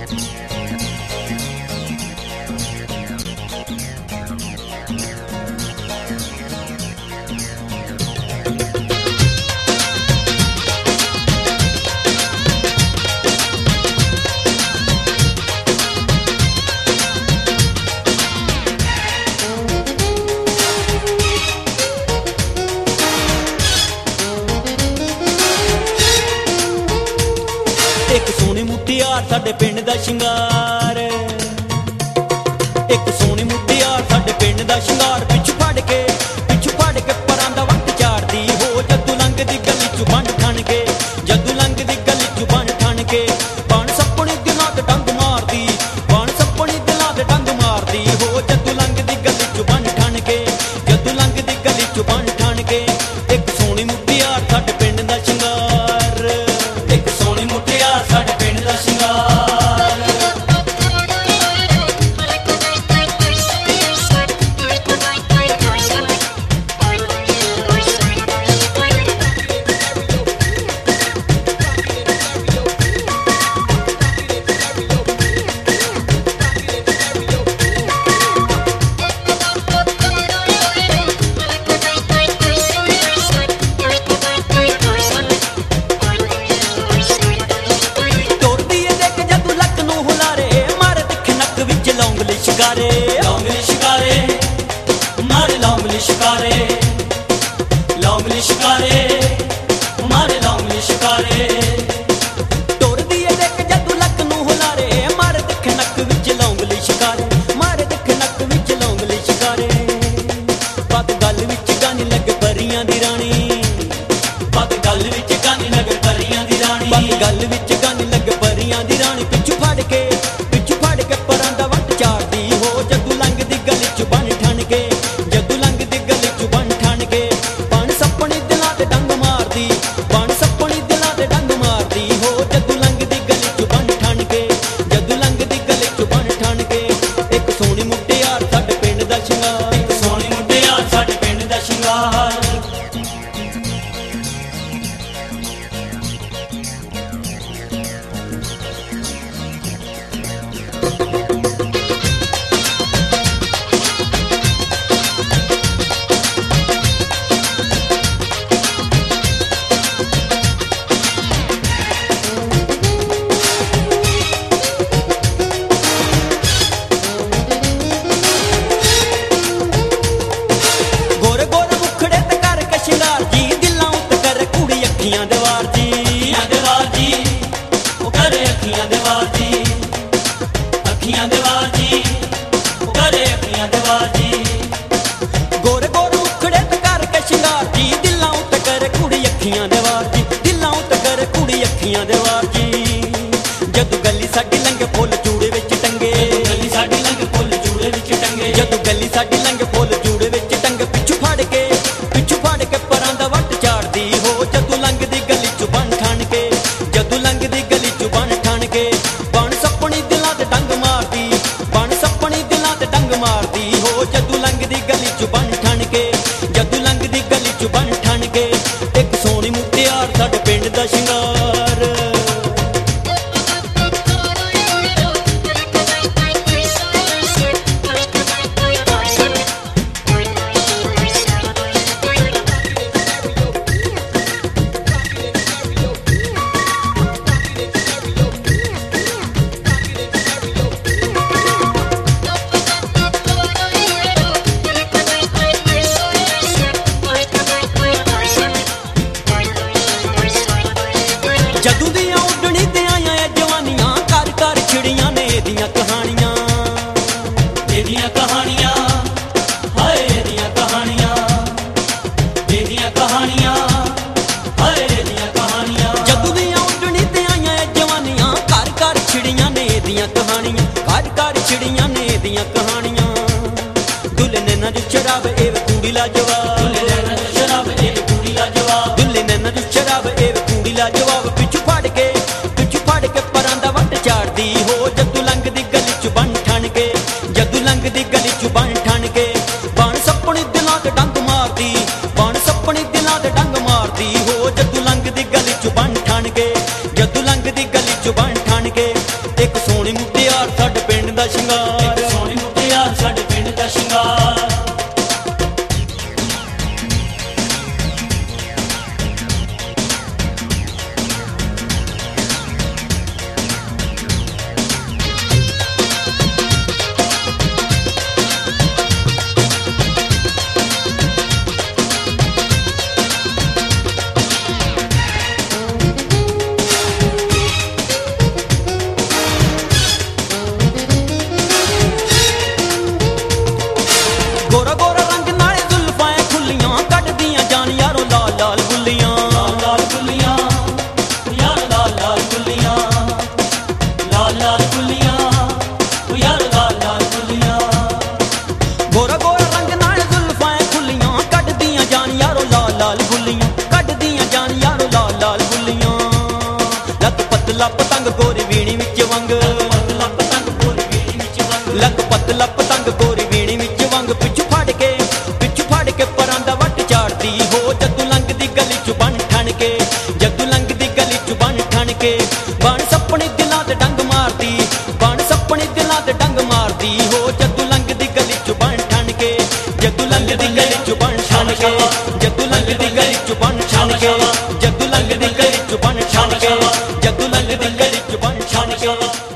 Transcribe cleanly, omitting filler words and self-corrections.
एक सोहनी मुटियार साडे पिंड दा शिंगार, एक सोहनी मुटियार साडे पिंड दा शिंगार। पिछू फड़ के परां दा वट झाड़दी हो, जदू लंघदी गली चों बंड ठण के, जदू लंघदी गली चों बंड ठण के। बण सपनी दिलां ते डंग मारदी, बण सपनी दिलां ते डंग मारदी हो, जदू लंघदी गली चों बंड ठण के, जदू लंघदी गली चों बंड ठण के। एक सोहनी मुटियार साडे पिंड दा शिंगार, एक सोहनी मुटियार साडे पिंड दा शिंगार। शिकारे लौंगली शिकारे मारे लौंगली शिकारे, लौंगली शिकारे मारे लौंगली शिकारे। टुरदी ए देख जदू लक नूं हुलारे, मारे दिख नक विच लौंगली शिकारे, मारे दिख नक विच लौंगली शिकारे। पत गल विच गानी लग परियां दी रानी, पत गल विच गानी लग परियां दी रानी, पत गल विच गानी लग परियां दी रानी। पिछू फड़ के परां दा वट झाड़दी हो, जदू लंघदी गली चों बन ठण के, जदू लंघदी गली चों बन ठण के। बण सपनी दिलां ते डंग मारदी, बण सपनी दिलां ते डंग मारदी हो, जदू लंघदी गली चों बन ठण के, जदू लंघदी गली चों बन ठण के। एक सोहनी मुटियार साडे पिंड दा शिंगार, एक सोहनी मुटियार साडे पिंड दा शिंगार। अखियां दे वार जी, अखियां दे वार जी, ओ करे अखियां दे वार जी, अखियां दे वार जी, ओ करे अखियां दे वार जी। गोरे गोरे उखड़े ते करके शिंगार जी, दिलां उत्ते करे कुड़ी अखियां दे वार जी, दिलां उत्ते करे कुड़ी अखियां दे वार जी। जदू गली साडी लंघे फुल जूड़े विच टंगे, गली साडी लंघे फुल जूड़े विच टंगे, जदू गली साडी लंघे फुल जूड़े विच टंगे। पिछू फड़ के परां दा वट झाड़दी हो, जदू लंघदी गली चों बन ठण के, जदू लंघदी गली चों बन ठण के। बण सपनी दिलां ते डंग मारदी, बण सपनी दिलां ते डंग मारदी हो, जदू लंघदी गली चों बन ठण के, जदू लंघदी गली चों बन ठण के। एक सोहनी मुटियार साडे पिंड दा शिंगार। जदू दियां उडनी ते आईयां जवानियां, कर कर छिड़ियां ने एदियां कहानियां, एदियां कहानियां, हाय एदियां कहानियां, एदियां कहानियां, हाय एदियां कहानियां। जदू दियां उडनी ते आईयां जवानियां, कर कर छिड़ियां ने एदियां कहानियां, कर कर छिड़ियां ने एदियां कहानियां। दुल्हे नैना जो शराब एव कुड़ी लाजवाब, दुल्हे नैना जो शराब एव कुड़ी लाजवाब, दुल्हे नैना जो शराब एव कुड़ी लाजवाब। पिछू फड़ के परां दा वट झाड़दी हो, जदू लंघदी गली चों बन ठण के, जदू लंघदी गली चों बन ठण के। बण सपनी दिलां ते डंग मारदी, बण सपनी दिलां ते डंग मारदी हो, जदू लंघदी गली चों बन ठण के, जदू लंघदी गली चों बन ठण के। ਇੱਕ ਸੋਹਣੀ ਮੁਟਿਆਰ ਸਾਡੇ ਪਿੰਡ ਦਾ ਸ਼ਿੰਗਾਰ, ਇੱਕ ਸੋਹਣੀ ਮੁਟਿਆਰ ਸਾਡੇ ਪਿੰਡ ਦਾ ਸ਼ਿੰਗਾਰ। ਗੋਰਾ ਗੋਰਾ ਰੰਗ ਨਾਲੇ ਜ਼ੁਲਫਾਂ ਖੁੱਲੀਆਂ, ਕੱਢਦੀਆਂ ਜਾਨ ਯਾਰੋ ਲਾਲ ਲਾਲ ਗੁੱਲੀਆਂ, ਲਾਲ ਲਾਲ ਗੁੱਲੀਆਂ ਯਾਰ ਲਾਲ ਲਾਲ ਗੁੱਲੀਆਂ, ਲਾਲ ਲਾਲ ਗੁੱਲੀਆਂ ਯਾਰ ਲਾਲ ਲਾਲ ਗੁੱਲੀਆਂ। ਗੋਰਾ ਗੋਰਾ ਰੰਗ ਨਾਲੇ ਜ਼ੁਲਫਾਂ ਖੁੱਲੀਆਂ, ਕੱਢਦੀਆਂ ਜਾਨ ਯਾਰੋ ਲਾਲ ਲਾਲ ਗੁੱਲੀਆਂ, ਕੱਢਦੀਆਂ ਜਾਨ ਯਾਰੋ ਲਾਲ ਲਾਲ ਗੁੱਲੀਆਂ। ਲੱਕ ਪਤਲਾ ਪਤੰਗ ਗੋਰੀ ਵੀਣੀ ਵਿੱਚ ਵੰਗ, ਪਤਲਾ ਪਤੰਗ ਗੋਰੀ ਵੀਣੀ ਵਿੱਚ ਵੰਗ, ਲੱਕ ਪਤਲਾ ਪਤੰਗ ਗੋਰੀ ਵੀਣੀ ਵਿੱਚ ਵੰਗ। ਪਿੱਛੋਂ ਫੜ ਕੇ ਪਰਾਂ ਦਾ ਵੱਟ ਝਾੜਦੀ ਹੋ, ਜੱਦੂ ਲੰਘਦੀ ਗਲੀ ਚ ਬਣ ਠਣ ਕੇ, ਜੱਦੂ ਲੰਘਦੀ ਗਲੀ ਚ ਬਣ ਠਣ ਕੇ। ਬਣ ਸੱਪਣੇ ਦਿਲਾਂ ਤੇ ਡੰਗ ਮਾਰਦੀ, ਬਣ ਸੱਪਣੇ ਦਿਲਾਂ ਤੇ ਡੰਗ ਮਾਰਦੀ ਹੋ, ਜੱਦੂ ਲੰਘਦੀ ਗਲੀ ਚ ਬਣ ਠਣ ਕੇ, ਜੱਦੂ ਲੰਘਦੀ ਗਲੀ ਚ ਬਣ ਠਣ ਕੇ, ਜੱਦੂ ਲੰਘਦੀ ਗਲੀ ਚ ਬਣ ਠਣ ਕੇ, ਜੱਦੂ ਲੰਘਦੀ ਗਲੀ ਚ ਬਣ ਠਣ ਕੇ, ਜੱਦੂ ਲੰਘਦੀ ਗਲੀ ਚ ਬਣ ਠਣ ਕੇ।